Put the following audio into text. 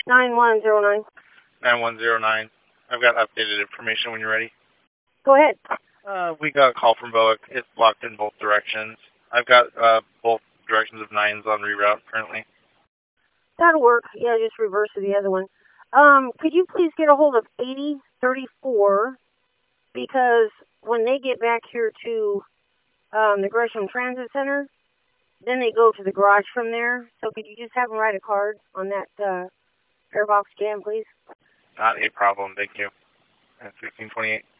9109. 9109. I've got updated information when you're ready. Go ahead. We got a call from BOIC. It's blocked in both directions. I've got both directions of 9s on reroute currently. That'll work. Yeah, just reverse to the other one. Could you please get a hold of 8034? Because when they get back here to the Gresham Transit Center, then they go to the garage from there. So could you just have them write a card on that airbox jam, please? Not a problem. Thank you. 1628.